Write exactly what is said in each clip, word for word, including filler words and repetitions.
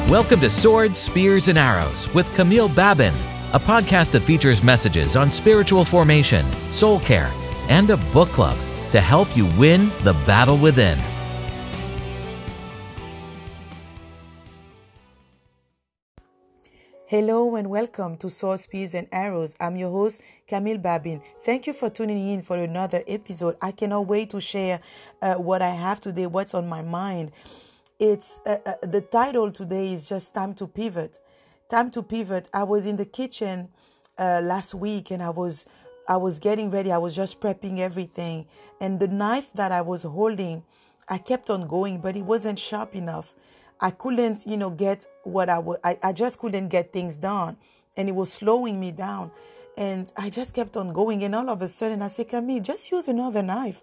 Welcome to Swords, Spears, and Arrows with Camille Babin, a podcast that features messages on spiritual formation, soul care, and a book club to help you win the battle within. Hello and welcome to Swords, Spears, and Arrows. I'm your host, Camille Babin. Thank you for tuning in for another episode. I cannot wait to share uh, what I have today, what's on my mind. It's uh, uh, the title today is just Time to Pivot. Time to Pivot. I was in the kitchen uh, last week and I was I was getting ready. I was just prepping everything. And the knife that I was holding, I kept on going, but it wasn't sharp enough. I couldn't, you know, get what I would, I, I just couldn't get things done. And it was slowing me down. And I just kept on going. And all of a sudden I said, Camille, just use another knife.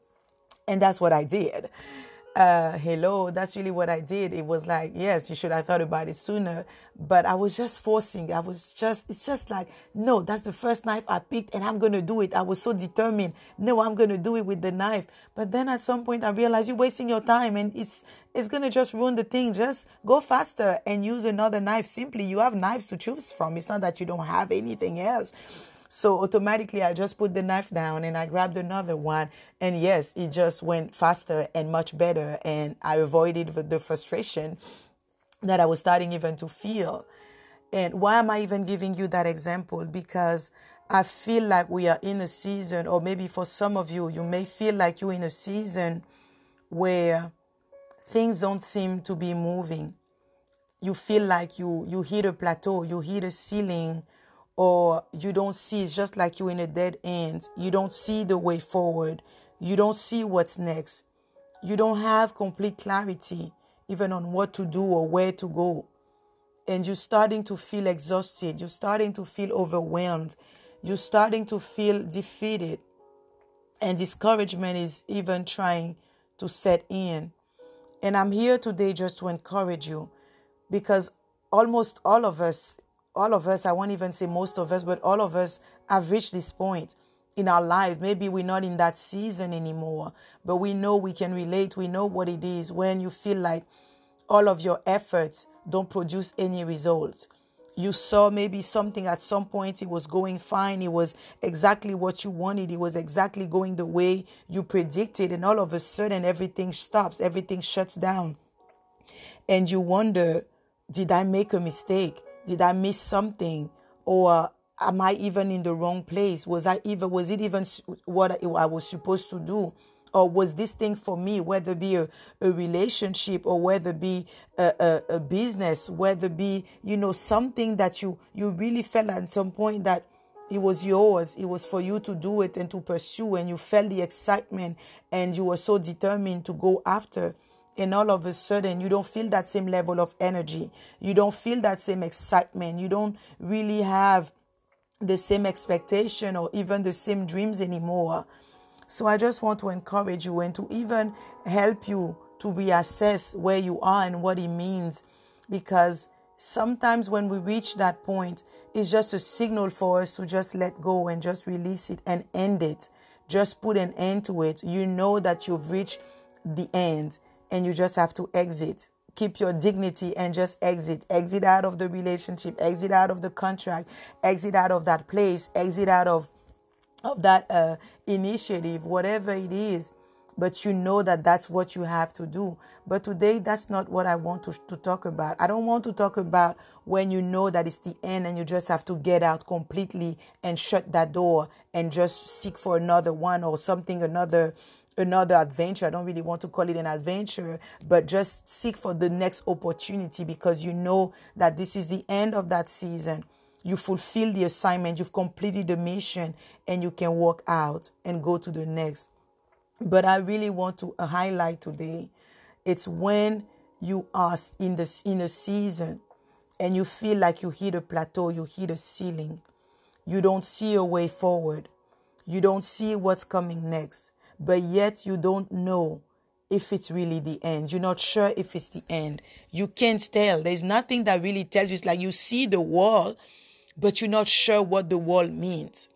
And that's what I did. Uh, hello, that's really what I did. It was like, yes, you should have thought about it sooner. But I was just forcing. I was just, it's just like, no, that's the first knife I picked and I'm going to do it. I was so determined. No, I'm going to do it with the knife. But then at some point I realized you're wasting your time and it's, it's going to just ruin the thing. Just go faster and use another knife. Simply, you have knives to choose from. It's not that you don't have anything else. So automatically, I just put the knife down and I grabbed another one. And yes, it just went faster and much better. And I avoided the frustration that I was starting even to feel. And why am I even giving you that example? Because I feel like we are in a season, or maybe for some of you, you may feel like you're in a season where things don't seem to be moving. You feel like you, you hit a plateau, you hit a ceiling, or you don't see, it's just like you're in a dead end. You don't see the way forward. You don't see what's next. You don't have complete clarity even on what to do or where to go. And you're starting to feel exhausted. You're starting to feel overwhelmed. You're starting to feel defeated. And discouragement is even trying to set in. And I'm here today just to encourage you, because almost all of us All of us, I won't even say most of us, but all of us have reached this point in our lives. Maybe we're not in that season anymore, but we know we can relate. We know what it is when you feel like all of your efforts don't produce any results. You saw maybe something at some point, it was going fine. It was exactly what you wanted. It was exactly going the way you predicted. And all of a sudden, everything stops. Everything shuts down. And you wonder, did I make a mistake? Did I miss something? Or am I even in the wrong place? Was I even, was it even what I was supposed to do? Or was this thing for me, whether it be a, a relationship or whether it be a, a, a business, whether it be, you know, something that you, you really felt at some point that it was yours. It was for you to do it and to pursue, and you felt the excitement and you were so determined to go after. And all of a sudden, you don't feel that same level of energy. You don't feel that same excitement. You don't really have the same expectation or even the same dreams anymore. So I just want to encourage you and to even help you to reassess where you are and what it means. Because sometimes when we reach that point, it's just a signal for us to just let go and just release it and end it. Just put an end to it. You know that you've reached the end. And you just have to exit. Keep your dignity and just exit. Exit out of the relationship. Exit out of the contract. Exit out of that place. Exit out of, of that uh, initiative, whatever it is. But you know that that's what you have to do. But today, that's not what I want to, to talk about. I don't want to talk about when you know that it's the end and you just have to get out completely and shut that door and just seek for another one or something, another another adventure. I don't really want to call it an adventure, but just seek for the next opportunity because you know that this is the end of that season. You fulfill the assignment, you've completed the mission, and you can walk out and go to the next. But I really want to highlight today, it's when you are in the in a season and you feel like you hit a plateau, you hit a ceiling. You don't see a way forward. You don't see what's coming next. But yet you don't know if it's really the end. You're not sure if it's the end. You can't tell. There's nothing that really tells you. It's like you see the wall, but you're not sure what the wall means.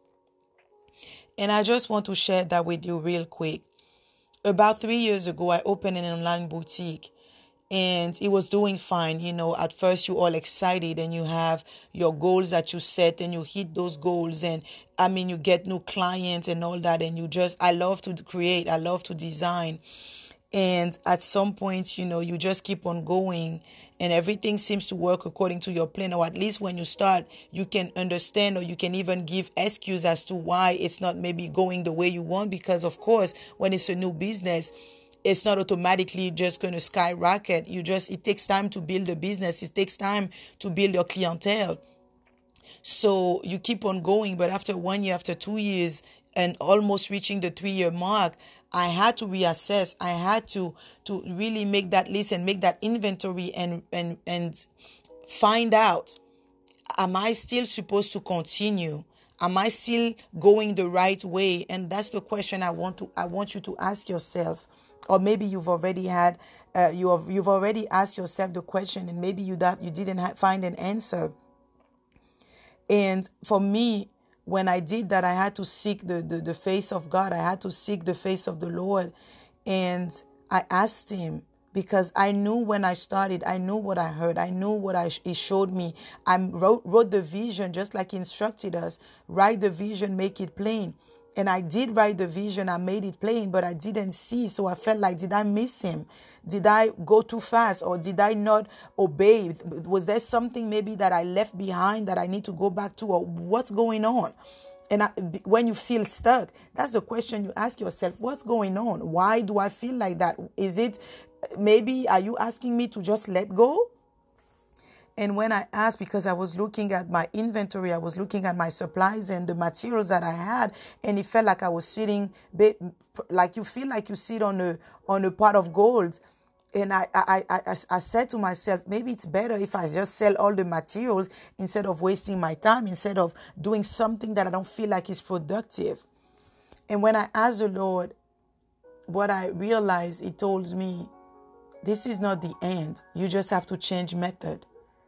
And I just want to share that with you real quick. About three years ago, I opened an online boutique. and it was doing fine. You know, at first you're all excited and you have your goals that you set and you hit those goals, and I mean you get new clients and all that, and you just, I love to create, I love to design. And at some point, you know, you just keep on going and everything seems to work according to your plan. Or at least when you start, you can understand, or you can even give excuse as to why it's not maybe going the way you want. Because of course, when it's a new business, it's not automatically just going to skyrocket. You just, it takes time to build a business. It takes time to build your clientele. So you keep on going. But after one year, after two years, and almost reaching the three-year mark, I had to reassess. I had to to really make that list and make that inventory and and and find out, am I still supposed to continue? Am I still going the right way? And that's the question I want to I want you to ask yourself. Or maybe you've already had uh, you have you've already asked yourself the question, and maybe you that you didn't ha- find an answer. And for me, when I did that, I had to seek the, the, the face of God. I had to seek the face of the Lord. And I asked him, because I knew when I started, I knew what I heard. I knew what I, he showed me. I wrote, wrote the vision just like he instructed us. Write the vision, make it plain. And I did write the vision. I made it plain, but I didn't see. So I felt like, did I miss him? Did I go too fast, or did I not obey? Was there something maybe that I left behind that I need to go back to, or what's going on? And I, when you feel stuck, that's the question you ask yourself. What's going on? Why do I feel like that? Is it maybe, are you asking me to just let go? And when I asked, because I was looking at my inventory, I was looking at my supplies and the materials that I had, and it felt like I was sitting, like you feel like you sit on a on a pot of gold. And I, I, I, I said to myself, maybe it's better if I just sell all the materials instead of wasting my time, instead of doing something that I don't feel like is productive. And when I asked the Lord, what I realized, He told me, this is not the end. You just have to change method.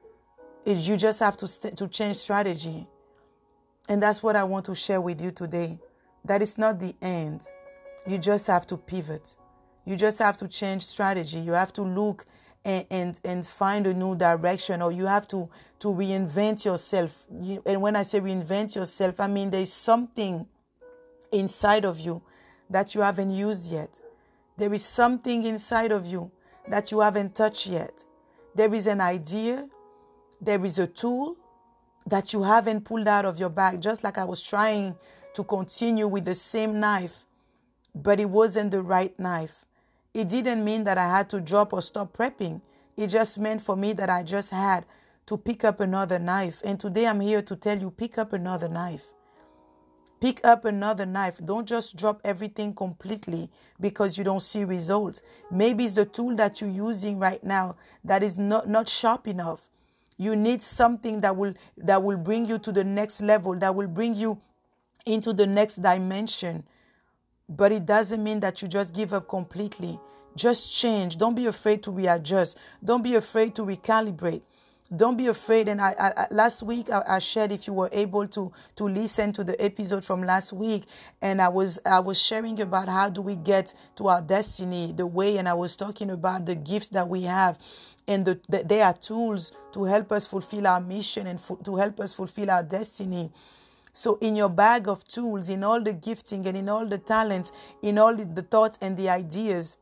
You just have to st- to change strategy. And that's what I want to share with you today. That is not the end. You just have to pivot. You just have to change strategy. You have to look and and, and find a new direction, or you have to, to reinvent yourself. You, and when I say reinvent yourself, I mean there's something inside of you that you haven't used yet. There is something inside of you that you haven't touched yet. There is an idea. There is a tool that you haven't pulled out of your bag. Just like I was trying to continue with the same knife, but it wasn't the right knife. It didn't mean that I had to drop or stop prepping. It just meant for me that I just had to pick up another knife. And today I'm here to tell you, pick up another knife. Pick up another knife. Don't just drop everything completely because you don't see results. Maybe it's the tool that you're using right now that is not, not sharp enough. You need something that will that will bring you to the next level, that will bring you into the next dimension. But it doesn't mean that you just give up completely. Just change. Don't be afraid to readjust. Don't be afraid to recalibrate. Don't be afraid. And I, I last week I, I shared, if you were able to to listen to the episode from last week, and I was I was sharing about how do we get to our destiny, the way, and I was talking about the gifts that we have, and the, the, they are tools to help us fulfill our mission and fu- to help us fulfill our destiny. So in your bag of tools, in all the gifting and in all the talents, in all the, the thoughts and the ideas,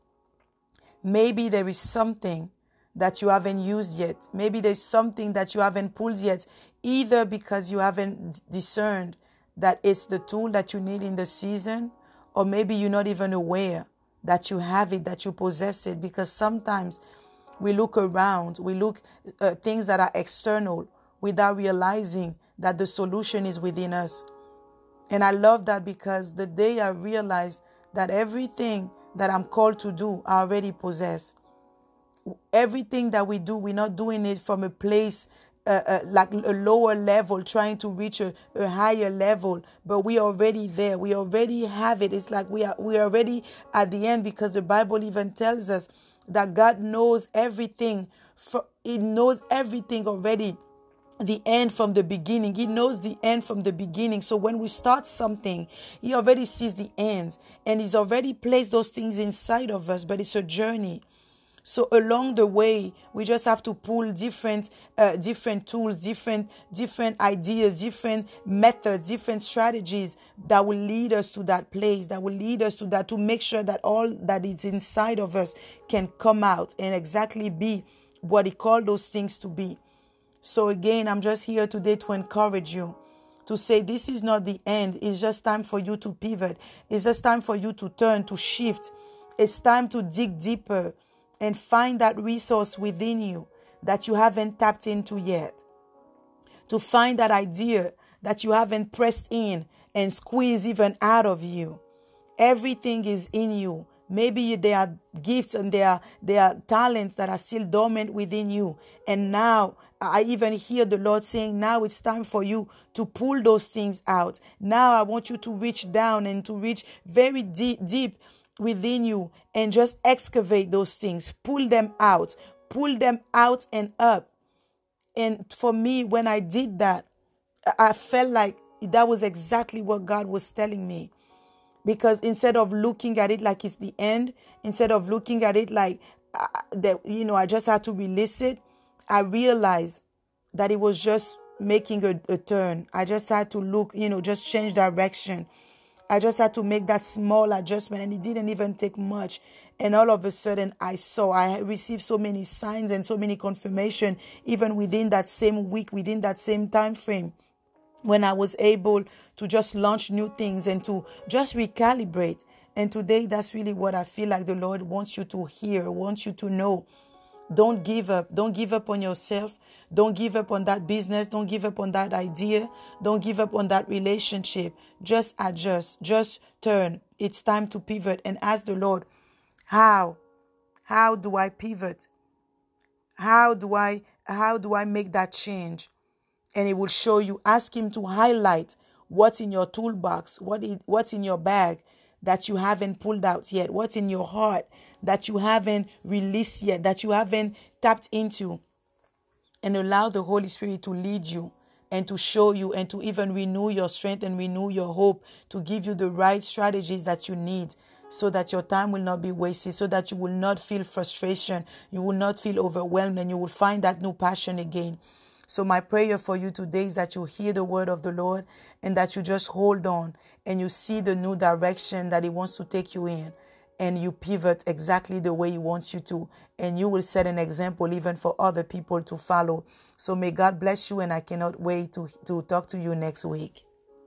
maybe there is something that you haven't used yet. Maybe there's something that you haven't pulled yet, either because you haven't discerned that it's the tool that you need in the season, or maybe you're not even aware that you have it, that you possess it, because sometimes we look around, we look at uh, things that are external without realizing that the solution is within us. And I love that, because the day I realized that everything that I'm called to do, I already possess. Everything that we do, we're not doing it from a place uh, uh, like a lower level, trying to reach a, a higher level, but we are already there. We already have it. It's like we are we are already at the end, because the Bible even tells us that God knows everything. For, he knows everything already. The end from the beginning. He knows the end from the beginning. So when we start something, He already sees the end, and He's already placed those things inside of us, but it's a journey. So along the way, we just have to pull different, uh, different tools, different, different ideas, different methods, different strategies that will lead us to that place, that will lead us to that, to make sure that all that is inside of us can come out and exactly be what He called those things to be. So again, I'm just here today to encourage you, to say this is not the end. It's just time for you to pivot. It's just time for you to turn, to shift. It's time to dig deeper and find that resource within you that you haven't tapped into yet. To find that idea that you haven't pressed in and squeezed even out of you. Everything is in you. Maybe there are gifts and there are, there are talents that are still dormant within you. And now I even hear the Lord saying, now it's time for you to pull those things out. Now I want you to reach down and to reach very deep, deep within you and just excavate those things. Pull them out. Pull them out and up. And for me, when I did that, I felt like that was exactly what God was telling me. Because instead of looking at it like it's the end, instead of looking at it like uh, that, you know, I just had to release it, I realized that it was just making a, a turn. I just had to look, you know, just change direction. I just had to make that small adjustment, and it didn't even take much. And all of a sudden, I saw, I received so many signs and so many confirmation, even within that same week, within that same time frame, when I was able to just launch new things and to just recalibrate. And today, that's really what I feel like the Lord wants you to hear, wants you to know. Don't give up. Don't give up on yourself. Don't give up on that business. Don't give up on that idea. Don't give up on that relationship. Just adjust. Just turn. It's time to pivot and ask the Lord, how? How do I pivot? How do I, how do I make that change? And He will show you. Ask Him to highlight what's in your toolbox, what is, what's in your bag that you haven't pulled out yet, what's in your heart that you haven't released yet, that you haven't tapped into. And allow the Holy Spirit to lead you and to show you and to even renew your strength and renew your hope, to give you the right strategies that you need so that your time will not be wasted, so that you will not feel frustration, you will not feel overwhelmed, and you will find that new passion again. So my prayer for you today is that you hear the word of the Lord and that you just hold on and you see the new direction that He wants to take you in, and you pivot exactly the way He wants you to, and you will set an example even for other people to follow. So may God bless you, and I cannot wait to, to talk to you next week.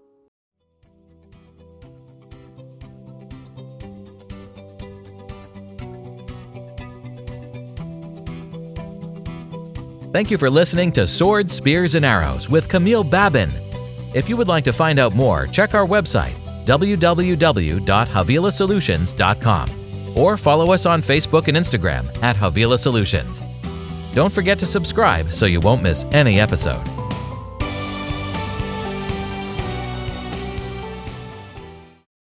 Thank you for listening to Swords, Spears, and Arrows with Camille Babin. If you would like to find out more, check our website, w w w dot havila solutions dot com, or follow us on Facebook and Instagram at Havila Solutions. Don't forget to subscribe so you won't miss any episode.